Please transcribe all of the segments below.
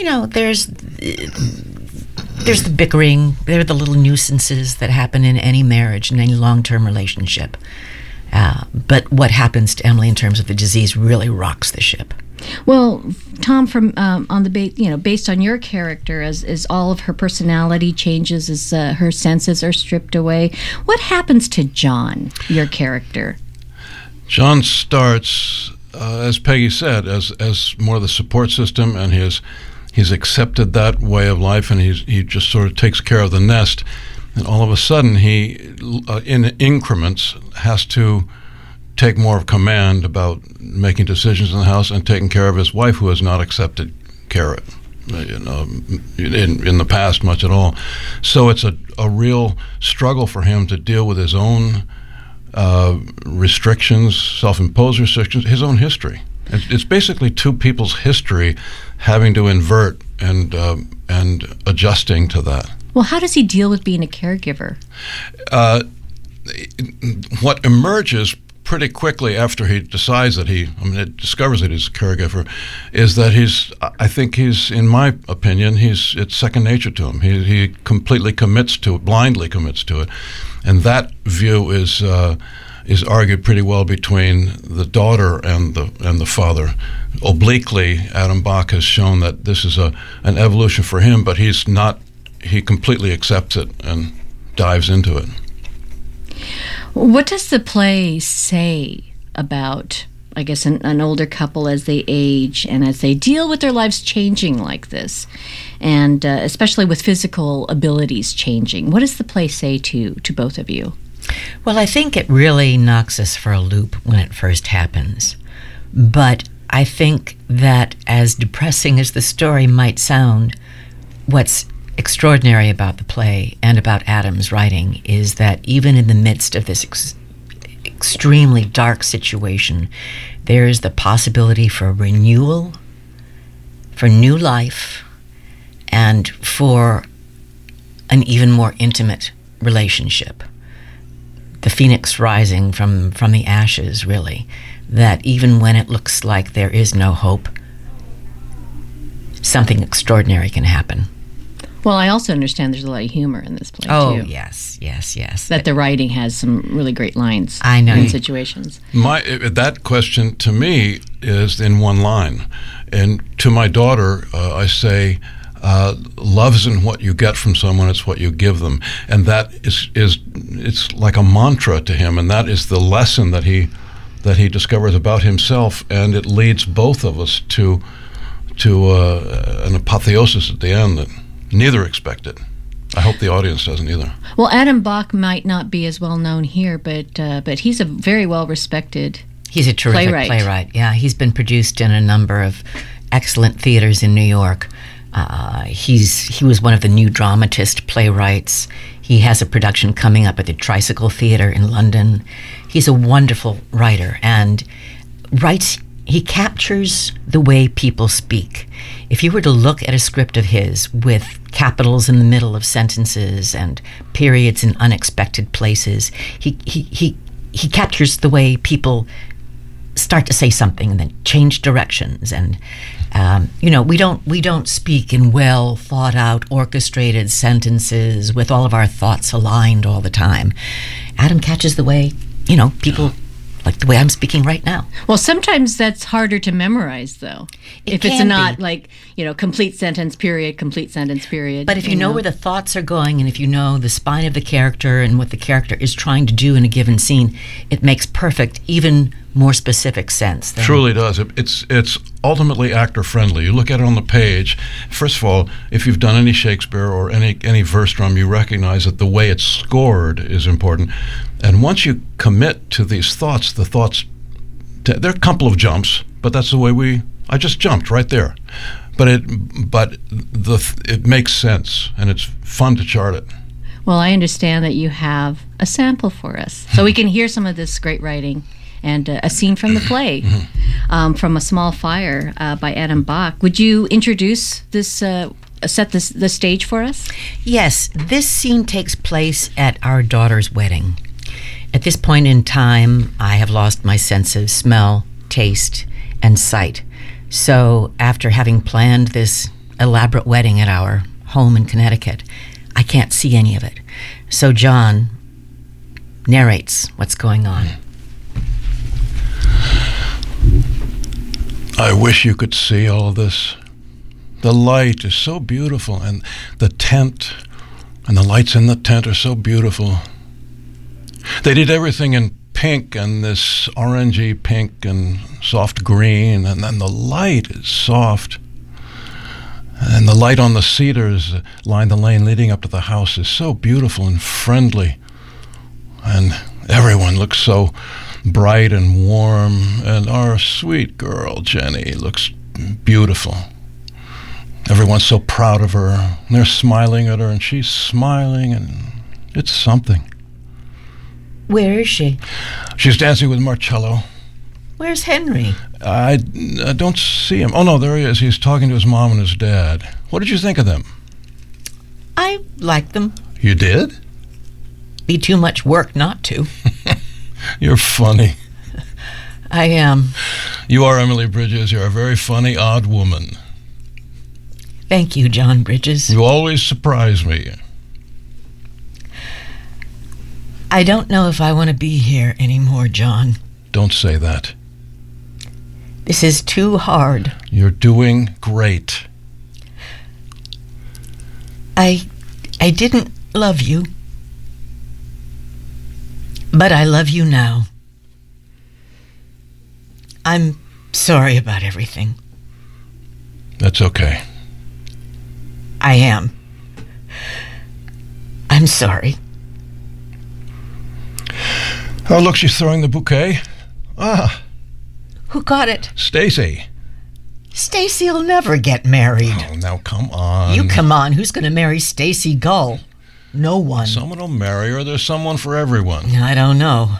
There's the bickering. There are the little nuisances that happen in any marriage, in any long-term relationship. But what happens to Emily in terms of the disease really rocks the ship. Well, Tom, from on the based on your character, as all of her personality changes, as her senses are stripped away, what happens to John, your character? John starts, as Peggy said, as more of the support system, and he's accepted that way of life, and he just sort of takes care of the nest. And all of a sudden, he, in increments, has to take more of command about making decisions in the house and taking care of his wife, who has not accepted care in the past much at all. So it's a real struggle for him to deal with his own restrictions, self-imposed restrictions, his own history. It's basically two people's history having to invert and adjusting to that. Well, how does he deal with being a caregiver? What emerges pretty quickly after he decides that discovers that he's a caregiver, is that in my opinion, it's second nature to him. He completely blindly commits to it, and that view is argued pretty well between the daughter and the father. Obliquely, Adam Bach has shown that this is an evolution for him, but he completely accepts it and dives into it. What does the play say about, I guess, an older couple as they age and as they deal with their lives changing like this, and especially with physical abilities changing? What does the play say to both of you? Well, I think it really knocks us for a loop when it first happens. But I think that, as depressing as the story might sound, what's extraordinary about the play and about Adam's writing is that even in the midst of this extremely dark situation, there is the possibility for renewal, for new life, and for an even more intimate relationship. The phoenix rising from the ashes, really, that even when it looks like there is no hope, something extraordinary can happen. Well, I also understand there's a lot of humor in this play, too. Oh, yes. That the writing has some really great lines. I know. In situations. That question, to me, is in one line. And to my daughter, I say, love isn't what you get from someone, it's what you give them. And that it's like a mantra to him, and that is the lesson that he discovers about himself, and it leads both of us to an apotheosis at the end that neither expected. I hope the audience doesn't either. Well, Adam Bach might not be as well known here, but he's a very well respected. He's a terrific playwright. Yeah, he's been produced in a number of excellent theaters in New York. He was one of the new dramatist playwrights. He has a production coming up at the Tricycle Theatre in London. He's a wonderful writer and writes. He captures the way people speak. If you were to look at a script of his with capitals in the middle of sentences and periods in unexpected places, he captures the way people start to say something and then change directions. And we don't speak in well thought out, orchestrated sentences with all of our thoughts aligned all the time. Adam catches the way people. Like the way I'm speaking right now. Well, sometimes that's harder to memorize, though. If it's not like, complete sentence period, complete sentence period. But if you know where the thoughts are going, and if you know the spine of the character and what the character is trying to do in a given scene, it makes perfect, even more specific sense. Truly does. It's ultimately actor friendly. You look at it on the page. First of all, if you've done any Shakespeare or any verse drum, you recognize that the way it's scored is important. And once you commit to these thoughts, there are a couple of jumps, but that's the way I just jumped right there. But it makes sense, and it's fun to chart it. Well, I understand that you have a sample for us, so we can hear some of this great writing and a scene from the play, From a Small Fire by Adam Bach. Would you introduce this, set the stage for us? Yes, this scene takes place at our daughter's wedding. At this point in time, I have lost my sense of smell, taste, and sight. So after having planned this elaborate wedding at our home in Connecticut. I can't see any of it. So John narrates what's going on. I wish you could see all of this. The light is so beautiful, and the tent and the lights in the tent are so beautiful. They did everything in pink and this orangey pink and soft green, and then the light is soft. And the light on the cedars line the lane leading up to the house is so beautiful and friendly. And everyone looks so bright and warm, and our sweet girl, Jenny, looks beautiful. Everyone's so proud of her. And they're smiling at her, and she's smiling, and it's something. Where is she? She's dancing with Marcello. Where's Henry? I don't see him. Oh, no, there he is. He's talking to his mom and his dad. What did you think of them? I like them. You did? Be too much work not to. You're funny. I am. You are, Emily Bridges. You're a very funny, odd woman. Thank you, John Bridges. You always surprise me. I don't know if I want to be here anymore, John. Don't say that. This is too hard. You're doing great. I didn't love you, but I love you now. I'm sorry about everything. That's okay. I am. I'm sorry. Oh, look, she's throwing the bouquet. Ah, Who got it? Stacy. Stacy'll never get married. Oh, now come on. You come on. Who's going to marry Stacy Gull? No one. Someone will marry her. There's someone for everyone. I don't know.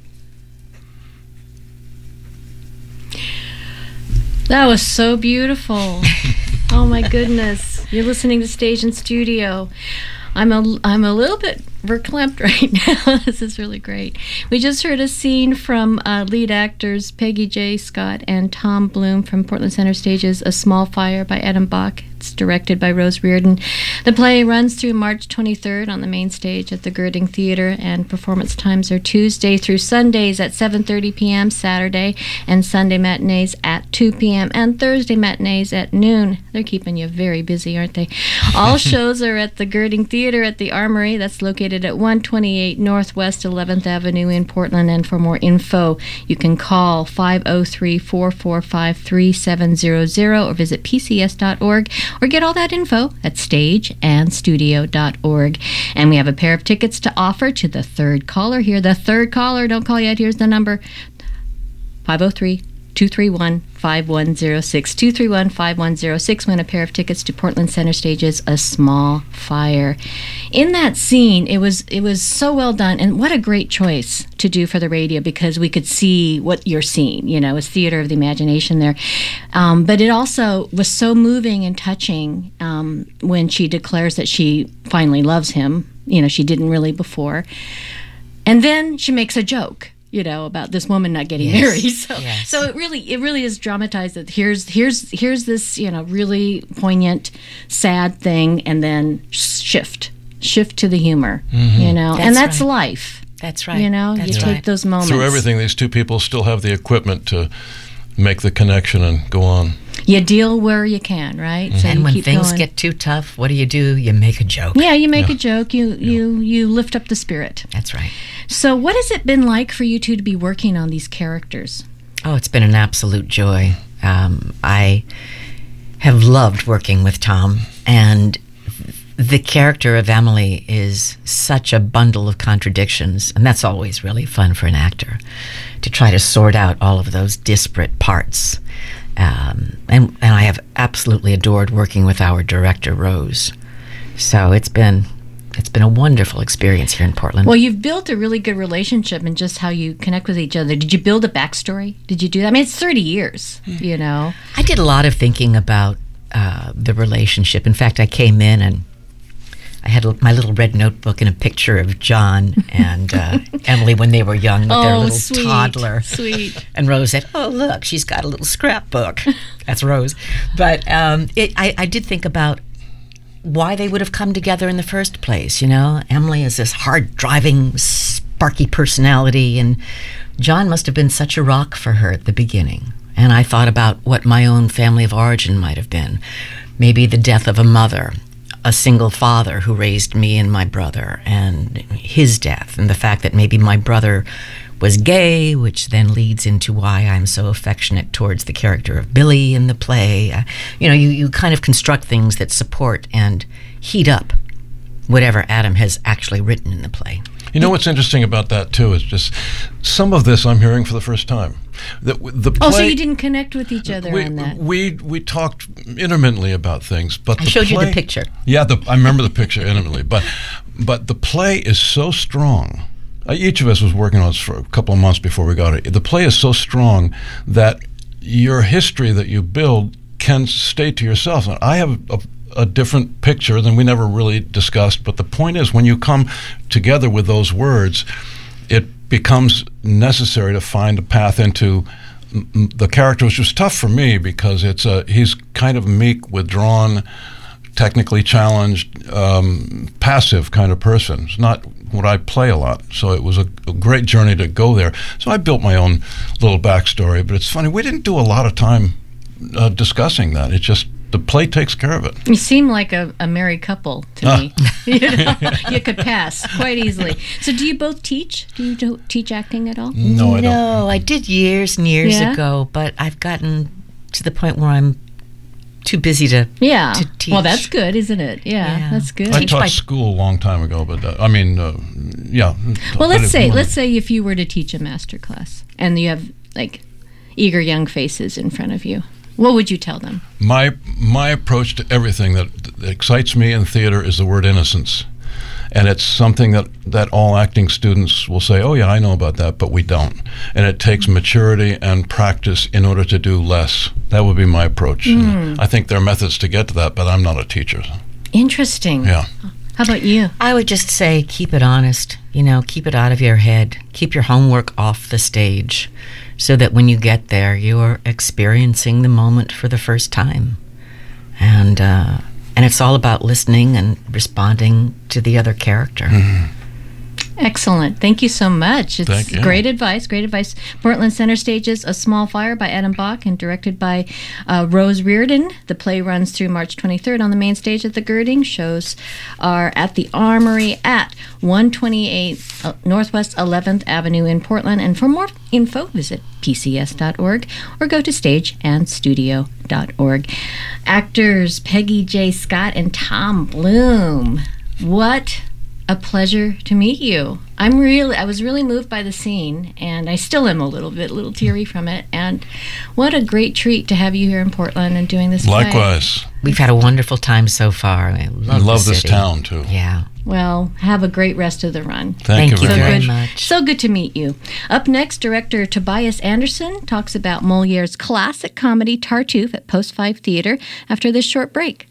That was so beautiful. Oh my goodness. You're listening to Stage and Studio. I'm a little bit verklempt right now. This is really great. We just heard a scene from lead actors Peggy J. Scott and Tom Bloom from Portland Center Stage's A Small Fire by Adam Bach. It's directed by Rose Reardon. The play runs through March 23rd on the main stage at the Girding Theater, and performance times are Tuesday through Sundays at 7:30 p.m., Saturday and Sunday matinees at 2 p.m., and Thursday matinees at noon. They're keeping you very busy, aren't they? All shows are at the Girding Theater at the Armory. That's located at 128 Northwest 11th Avenue in Portland. And for more info, you can call 503-445-3700 or visit pcs.org, or get all that info at stageandstudio.org. And we have a pair of tickets to offer to the third caller here. The third caller, don't call yet. Here's the number: 503-231-5106. 231-5106. Win a pair of tickets to Portland Center Stage's A Small Fire. In that scene, it was so well done, and what a great choice to do for the radio, because we could see what you're seeing. You know, it's theater of the imagination there. But it also was so moving and touching when she declares that she finally loves him. You know, she didn't really before. And then she makes a joke, you know, about this woman not getting married. So it really is dramatized that here's this, you know, really poignant, sad thing, and then shift to the humor, you know, that's right. Life. That's right. You know, That's you right. take those moments. Through everything, these two people still have the equipment to make the connection and go on. You deal where you can, right? So And you when keep things going. get too tough, what do? You make a joke. Yeah, you make a joke. You lift up the spirit. That's right. So what has it been like for you two to be working on these characters? Oh, it's been an absolute joy. I have loved working with Tom, and the character of Emily is such a bundle of contradictions, and that's always really fun for an actor, to try to sort out all of those disparate parts. And I have absolutely adored working with our director, Rose. So it's been a wonderful experience here in Portland. Well, you've built a really good relationship in just how you connect with each other. Did you build a backstory? Did you do that? I mean, it's 30 years, you know. I did a lot of thinking about the relationship. In fact, I came in and I had my little red notebook and a picture of John and Emily when they were young with their little sweet, toddler. Sweet. And Rose said, "Oh, look, she's got a little scrapbook." That's Rose. But I did think about why they would have come together in the first place. You know, Emily is this hard-driving, sparky personality, and John must have been such a rock for her at the beginning. And I thought about what my own family of origin might have been. Maybe the death of a mother, a single father who raised me and my brother, and his death, and the fact that maybe my brother was gay, which then leads into why I'm so affectionate towards the character of Billy in the play. You kind of construct things that support and heat up whatever Adam has actually written in the play. You know what's interesting about that too is just some of this I'm hearing for the first time. The play, so you didn't connect with each other on that? We talked intermittently about things, but I showed you the picture. Yeah, I remember the picture intimately, but the play is so strong. Each of us was working on this for a couple of months before we got it. The play is so strong that your history that you build can stay to yourself. And I have a different picture than we never really discussed, but the point is when you come together with those words, it becomes necessary to find a path into the character, which was tough for me because he's kind of meek, withdrawn, technically challenged, passive kind of person. It's not what I play a lot, so it was a great journey to go there. So I built my own little backstory, but it's funny, we didn't do a lot of time discussing that. It's just the play takes care of it. You seem like a married couple to me. You could pass quite easily. So do you both teach? Do you teach acting at all? No, I don't. No, I did years and years ago, but I've gotten to the point where I'm too busy to teach. Well, that's good, isn't it? Yeah. That's good. I taught school a long time ago, but yeah. Well, let's say if you were to teach a master class and you have like eager young faces in front of you, what would you tell them? My approach to everything that excites me in theater is the word innocence. And it's something that all acting students will say, "Oh yeah, I know about that," but we don't. And it takes maturity and practice in order to do less. That would be my approach. I think there are methods to get to that, but I'm not a teacher. Interesting. Yeah. How about you? I would just say keep it honest. Keep it out of your head. Keep your homework off the stage so that when you get there, you're experiencing the moment for the first time. And it's all about listening and responding to the other character. Mm-hmm. Excellent. Thank you so much. It's Thank you. Great advice. Portland Center stages A Small Fire by Adam Bach and directed by Rose Reardon. The play runs through March 23rd on the main stage at the Girding. Shows are at the Armory at 128 Northwest 11th Avenue in Portland. And for more info, visit pcs.org or go to stageandstudio.org. Actors Peggy J. Scott and Tom Bloom. What a pleasure to meet you. I was really moved by the scene, and I still am a little teary from it. And what a great treat to have you here in Portland and doing this play. Likewise. We've had a wonderful time so far. I love this city. town too. Yeah. Well, have a great rest of the run. Thank you very much. So good to meet you. Up next, director Tobias Anderson talks about Moliere's classic comedy Tartuffe at Post 5 Theater after this short break.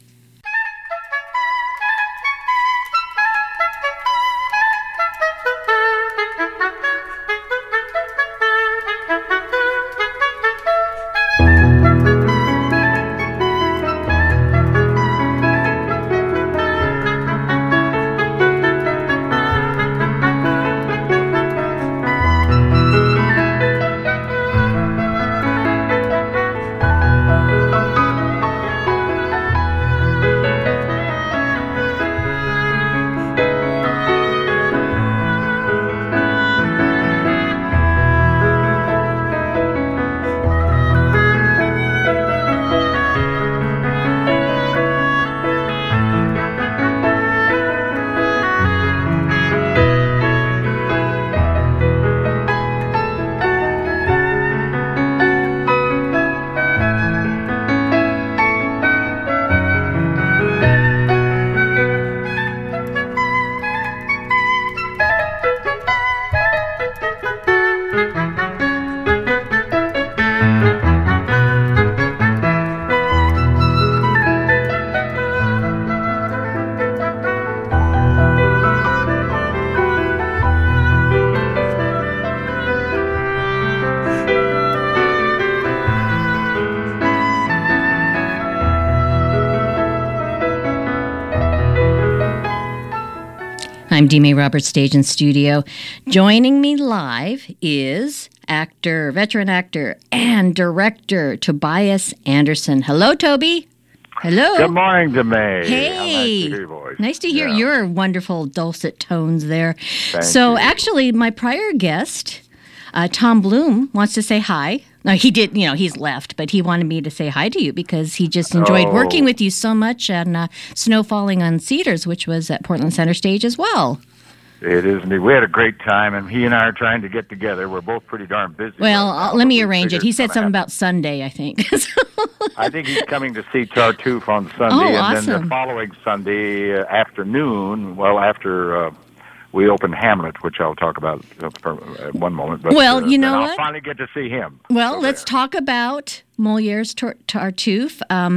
I'm Dee Mae Roberts, stage and studio. Joining me live is veteran actor, and director Tobias Anderson. Hello, Toby. Hello. Good morning, Dee Mae. Hey. How nice to hear your voice. Nice to hear your wonderful dulcet tones there. Thank you. Actually, my prior guest, Tom Bloom, wants to say hi. No, he did, he's left, but he wanted me to say hi to you because he just enjoyed working with you so much on Snow Falling on Cedars, which was at Portland Center Stage as well. It is indeed. We had a great time, and he and I are trying to get together. We're both pretty darn busy. Well, right now, let me arrange it. He said something happen. about Sunday, I think. I think he's coming to see Tartuffe on Sunday, Oh, and awesome. then the following Sunday afternoon, after we open Hamlet, which I'll talk about for one moment. But, Well, you know then what? I'll finally get to see him. Well, So let's there. talk about Moliere's Tartuffe.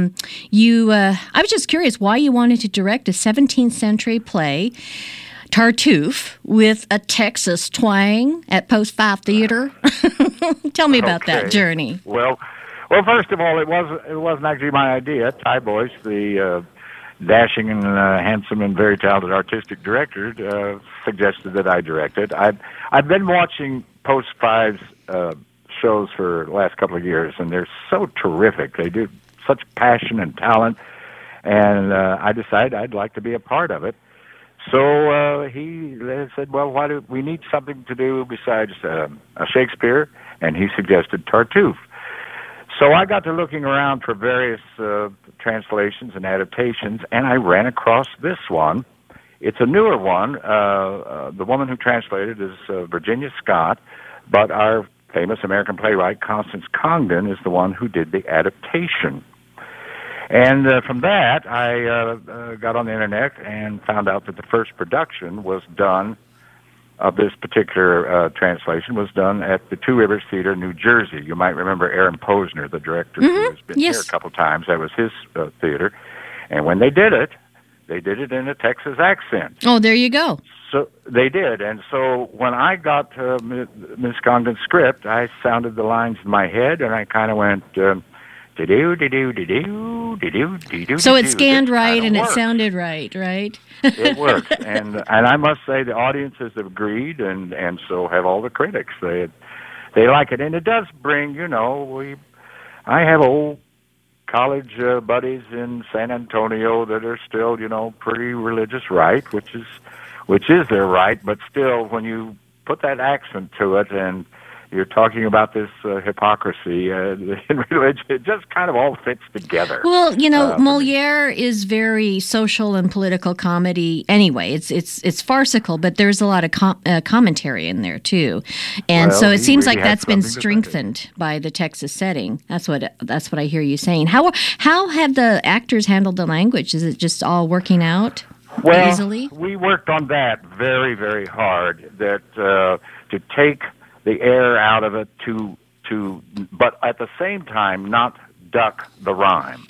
I was just curious why you wanted to direct a 17th century play, Tartuffe, with a Texas twang at Post 5 Theater. Tell me about that Okay. journey. Well, first of all, it wasn't actually my idea. Ty Boyce, the dashing and handsome and very talented artistic director, suggested that I direct it. I've been watching Post 5's shows for the last couple of years, and they're so terrific. They do such passion and talent, and I decided I'd like to be a part of it. So he said, well, why do we need something to do besides a Shakespeare? And he suggested Tartuffe. So I got to looking around for various translations and adaptations, and I ran across this one. It's a newer one. The woman who translated is Virginia Scott, but our famous American playwright Constance Congdon is the one who did the adaptation. And from that, I got on the internet and found out that the first production was done of this particular translation was done at the Two Rivers Theater, New Jersey. You might remember Aaron Posner, the director, who has been here a couple times. That was his theater. And when they did it in a Texas accent. Oh, there you go. So they did. And so when I got Miss Congdon's script, I sounded the lines in my head, and I kind of went... So it scanned right and it works. sounded right? It works, and I must say the audiences have agreed, and so have all the critics. They like it, and it does bring. I have old college buddies in San Antonio that are still pretty religious, right? Which is their right, but still, when you put that accent to it and you're talking about this hypocrisy in religion. It just kind of all fits together. Well, Moliere is very social and political comedy. Anyway, it's farcical, but there's a lot of commentary in there too, and so it seems really like that's been something to say. strengthened by the Texas setting. That's what I hear you saying. How have the actors handled the language? Is it just all working out easily? We worked on that very, very hard. That to take the air out of it but at the same time not duck the rhyme.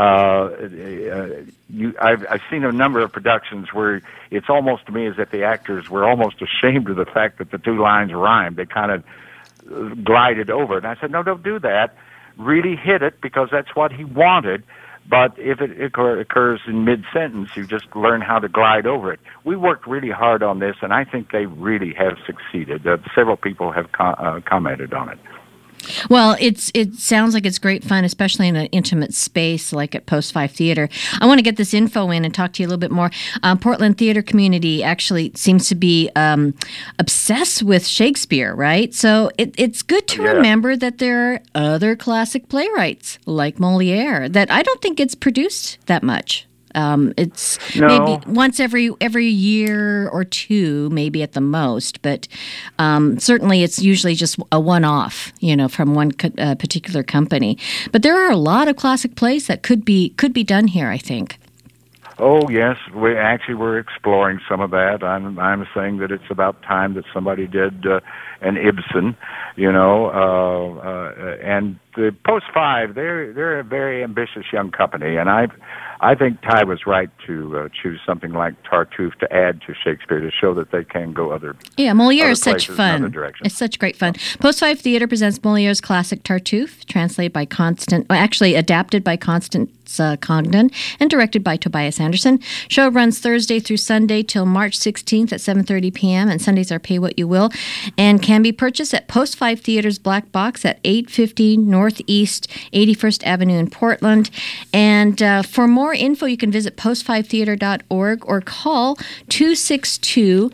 I've seen a number of productions where it's almost to me as if the actors were almost ashamed of the fact that the two lines rhymed. They kind of glided over it. And I said, no, don't do that. Really hit it because that's what he wanted. But if it occurs in mid-sentence, you just learn how to glide over it. We worked really hard on this, and I think they really have succeeded. Several people have commented on it. Well, it sounds like it's great fun, especially in an intimate space like at Post 5 Theater. I want to get this info in and talk to you a little bit more. Portland theater community actually seems to be obsessed with Shakespeare, right? So it's good to remember that there are other classic playwrights like Moliere that I don't think gets produced that much. It's maybe once every year or two, maybe at the most, but certainly it's usually just a one-off, from one particular company. But there are a lot of classic plays that could be done here, I think. Oh yes, we're exploring some of that. I'm saying that it's about time that somebody did an Ibsen, and the Post 5, they're a very ambitious young company, and I think Ty was right to choose something like Tartuffe to add to Shakespeare to show that they can go other Moliere is places such fun. other directions. It's such great fun. Post 5 Theater presents Moliere's classic Tartuffe, adapted by Constance Congdon and directed by Tobias Anderson. Show runs Thursday through Sunday till March 16th at 7:30 p.m. and Sundays are pay what you will, and can be purchased at Post 5 Theater's Black Box at 850 Northeast 81st Avenue in Portland. And for more info, you can visit post5theater.org or call 262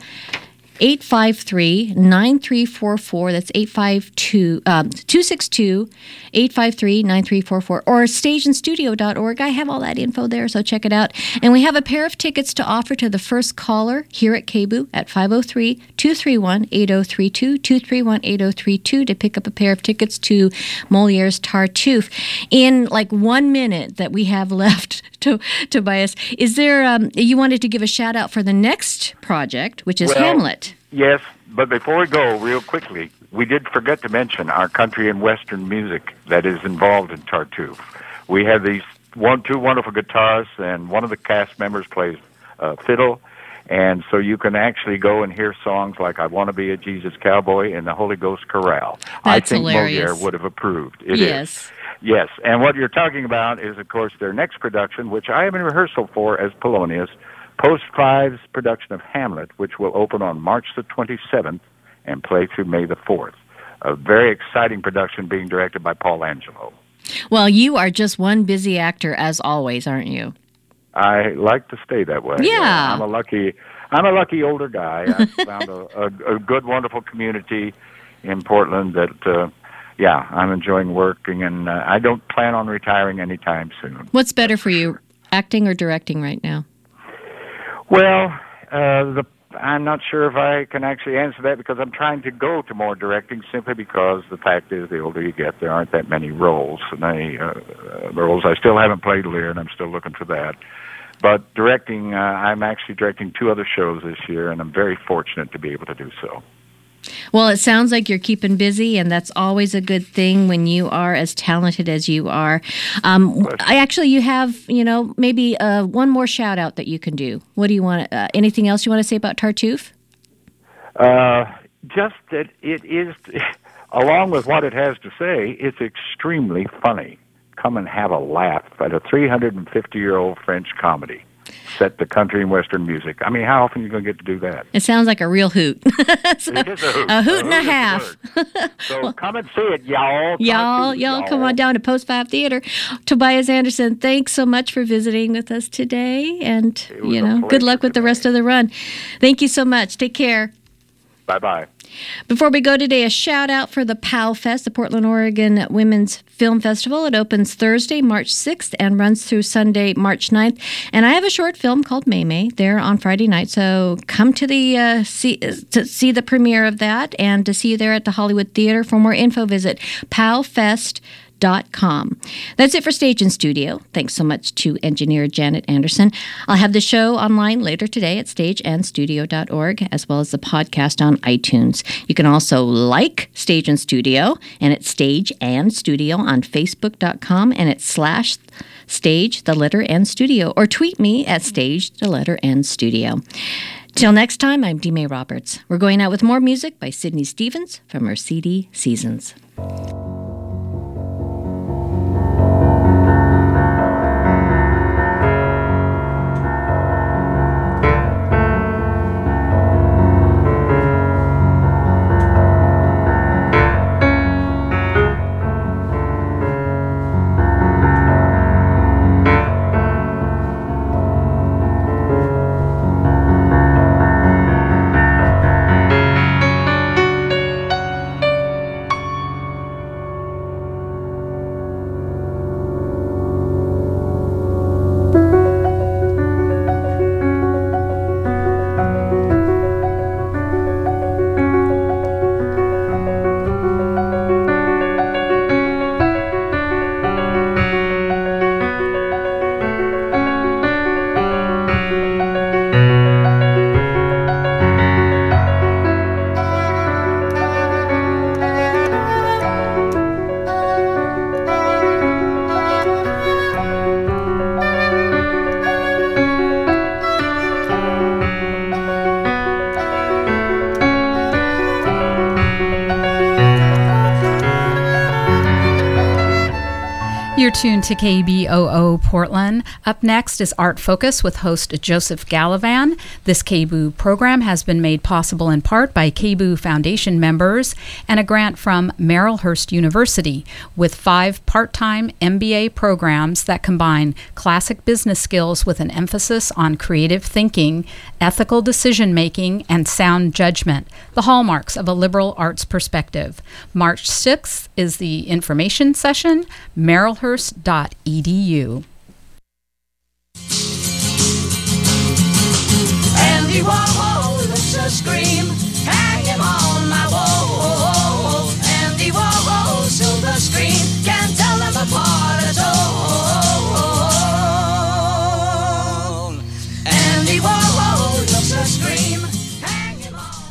853-9344. That's 262-853-9344 or stageandstudio.org. I have all that info there, so check it out. And we have a pair of tickets to offer to the first caller here at KBOO at 503-231-8032, 231-8032 to pick up a pair of tickets to Moliere's Tartuffe. In like 1 minute that we have left, Tobias, is there, you wanted to give a shout out for the next project, which is Hamlet. Yes, but before we go, real quickly, we did forget to mention our country and Western music that is involved in Tartuffe. We have these two wonderful guitarists, and one of the cast members plays fiddle, and so you can actually go and hear songs like "I Want to Be a Jesus Cowboy" and "The Holy Ghost Chorale." I think hilarious. Moliere would have approved. It is. Yes, and what you're talking about is, of course, their next production, which I am in rehearsal for as Polonius, Post 5's production of Hamlet, which will open on March the 27th and play through May the 4th. A very exciting production being directed by Paul Angelo. Well, you are just one busy actor, as always, aren't you? I like to stay that way. Yeah. I'm a lucky older guy. I found a good, wonderful community in Portland that... I'm enjoying working, and I don't plan on retiring anytime soon. What's better for you, acting or directing right now? Well, I'm not sure if I can actually answer that because I'm trying to go to more directing simply because the fact is the older you get, there aren't that many roles. Roles I still haven't played Lear, and I'm still looking for that. But directing, I'm actually directing 2 other shows this year, and I'm very fortunate to be able to do so. Well, it sounds like you're keeping busy, and that's always a good thing when you are as talented as you are. You have, maybe one more shout out that you can do. What do you want? Anything else you want to say about Tartuffe? Just that it is, along with what it has to say, it's extremely funny. Come and have a laugh at a 350-year-old French comedy set to country and Western music. I mean, how often are you going to get to do that? It sounds like a real hoot. It is a hoot. A hoot and a half. So come and see it, y'all. Y'all, come on down to Post 5 Theater. Tobias Anderson, thanks so much for visiting with us today. And, good luck with the rest of the run. Thank you so much. Take care. Bye-bye. Before we go today, a shout out for the POW Fest, the Portland, Oregon Women's Film Festival. It opens Thursday, March 6th and runs through Sunday, March 9th. And I have a short film called May May there on Friday night. So come to the see the premiere of that and to see you there at the Hollywood Theater. For more info, visit powfest.com. That's it for Stage and Studio. Thanks so much to engineer Janet Anderson. I'll have the show online later today at stageandstudio.org, as well as the podcast on iTunes. You can also like Stage and Studio, and it's Stage and Studio on Facebook.com, and it's /stage, the letter N studio, or tweet me at stage, the letter N studio. Till next time, I'm D. May Roberts. We're going out with more music by Sydney Stevens from her CD Seasons. tuned to KBOO Portland. Up next is Art Focus with host Joseph Gallivan. This KBOO program has been made possible in part by KBOO Foundation members and a grant from Marylhurst University, with 5 part-time MBA programs that combine classic business skills with an emphasis on creative thinking, ethical decision-making, and sound judgment, the hallmarks of a liberal arts perspective. March 6th is the information session, marylhurst.edu. Andy Warhol looks a scream, hang him on my wall. Andy Warhol, silver screen, can't tell them apart at all. Andy Warhol looks a scream, hang him on.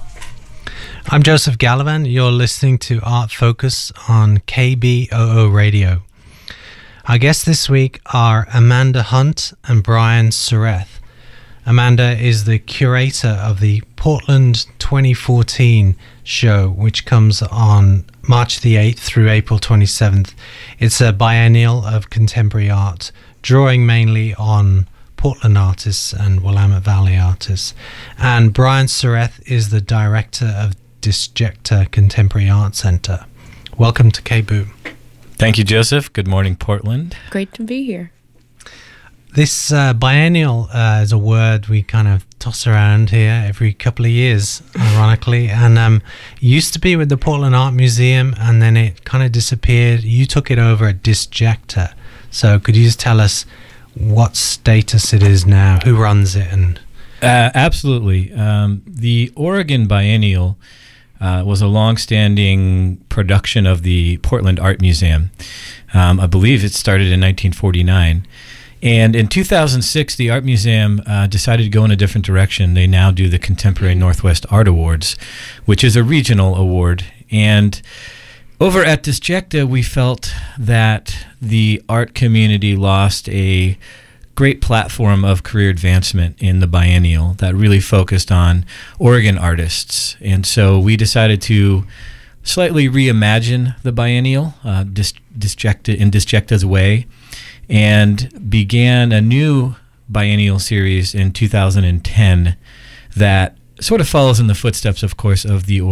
I'm Joseph Gallivan. You're listening to Art Focus on KBOO Radio. Our guests this week are Amanda Hunt and Brian Sureth. Amanda is the curator of the Portland 2014 show, which comes on March the 8th through April 27th. It's a biennial of contemporary art, drawing mainly on Portland artists and Willamette Valley artists. And Brian Sureth is the director of Disjecta Contemporary Art Center. Welcome to KBOO. Thank you, Joseph. Good morning, Portland. Great to be here. This biennial is a word we kind of toss around here every couple of years, ironically, and used to be with the Portland Art Museum, and then it kind of disappeared. You took it over at Disjecta. So could you just tell us what status it is now, who runs it? And Absolutely. The Oregon Biennial was a long-standing production of the Portland Art Museum. I believe it started in 1949. And in 2006, the Art Museum decided to go in a different direction. They now do the Contemporary Northwest Art Awards, which is a regional award. And over at Disjecta, we felt that the art community lost a great platform of career advancement in the biennial that really focused on Oregon artists. And so we decided to slightly reimagine the biennial in Disjecta's way, and began a new biennial series in 2010 that sort of follows in the footsteps, of course, of the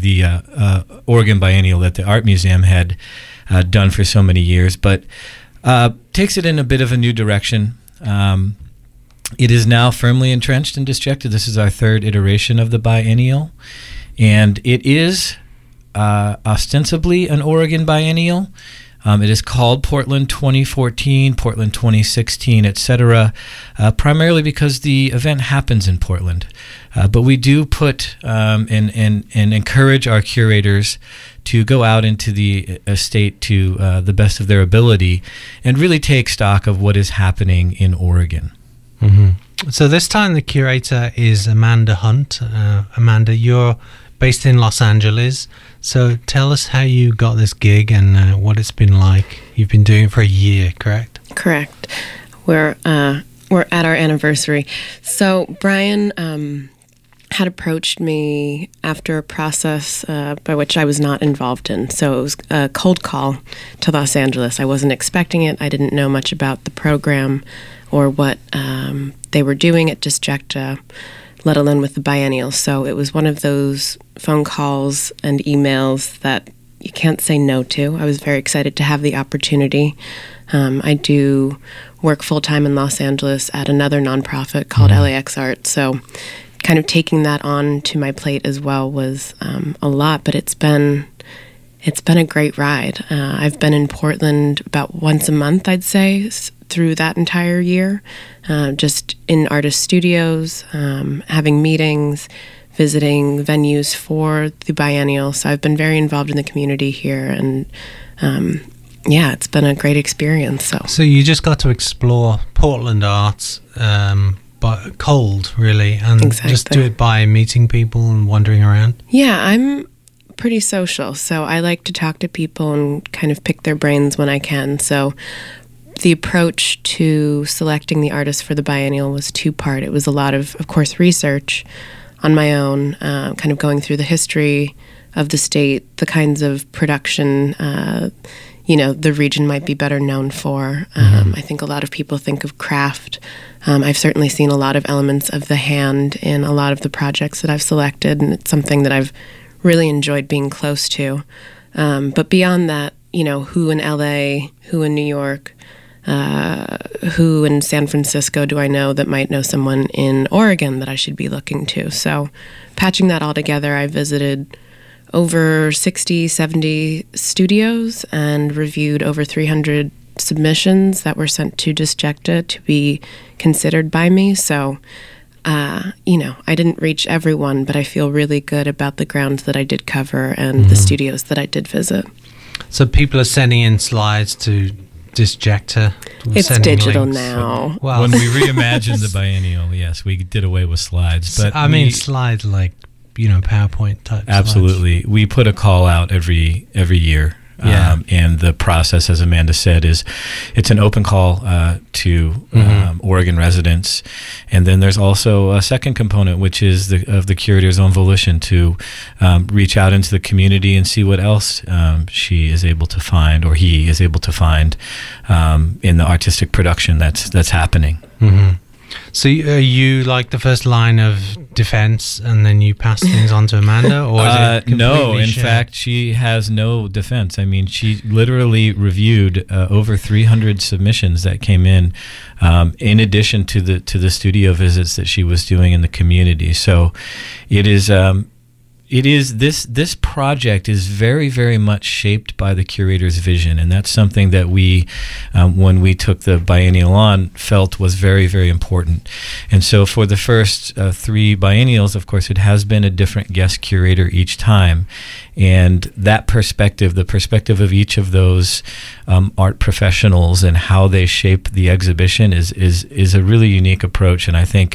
Oregon Biennial that the Art Museum had done for so many years, but takes it in a bit of a new direction. It is now firmly entrenched in Disjecta. This is our 3rd iteration of the biennial, and it is ostensibly an Oregon Biennial. It is called Portland 2014, Portland 2016, etc., primarily because the event happens in Portland. But we do put and encourage our curators to go out into the estate to the best of their ability and really take stock of what is happening in Oregon. Mm-hmm. So this time the curator is Amanda Hunt. Amanda, you're based in Los Angeles. So tell us how you got this gig and what it's been like. You've been doing it for a year, correct? Correct. We're at our anniversary. So Brian had approached me after a process by which I was not involved in. So it was a cold call to Los Angeles. I wasn't expecting it. I didn't know much about the program or what they were doing at Disjecta, let alone with the biennial. So it was one of those phone calls and emails that you can't say no to. I was very excited to have the opportunity. I do work full-time in Los Angeles at another nonprofit called LAX Art, so kind of taking that on to my plate as well was a lot, but it's been a great ride. I've been in Portland about once a month, I'd say, through that entire year, just in artist studios, having meetings, visiting venues for the biennial. So I've been very involved in the community here, and it's been a great experience. So you just got to explore Portland arts, but cold, really, and just do it by meeting people and wandering around? Yeah, I'm pretty social, so I like to talk to people and kind of pick their brains when I can. So the approach to selecting the artists for the biennial was 2-part. It was a lot of course, research on my own, kind of going through the history of the state, the kinds of production, the region might be better known for. I think a lot of people think of craft. I've certainly seen a lot of elements of the hand in a lot of the projects that I've selected, and it's something that I've really enjoyed being close to. But beyond that, who in LA, who in New York, who in San Francisco do I know that might know someone in Oregon that I should be looking to? So patching that all together, I visited over 60, 70 studios and reviewed over 300 submissions that were sent to Disjecta to be considered by me. So, I didn't reach everyone, but I feel really good about the grounds that I did cover and the studios that I did visit. So people are sending in slides to Disjecta. It's digital now. Well, when we reimagined the biennial, yes, we did away with slides. But slides like PowerPoint type. Absolutely, slides. We put a call out every year. Yeah. And the process, as Amanda said, it's an open call to Oregon residents. And then there's also a second component, which is of the curator's own volition to reach out into the community and see what else she is able to find, or he is able to find in the artistic production that's happening. Mm-hmm. So are you like the first line of defense, and then you pass things on to Amanda, or is it no? In shared? fact, she has no defense. I mean, she literally reviewed over 300 submissions that came in addition to the studio visits that she was doing in the community. So it is. This project is very, very much shaped by the curator's vision, and that's something that we, when we took the biennial on, felt was very, very important. And so for the first 3 biennials, of course, it has been a different guest curator each time, and that perspective, the perspective of each of those art professionals and how they shape the exhibition is a really unique approach. And I think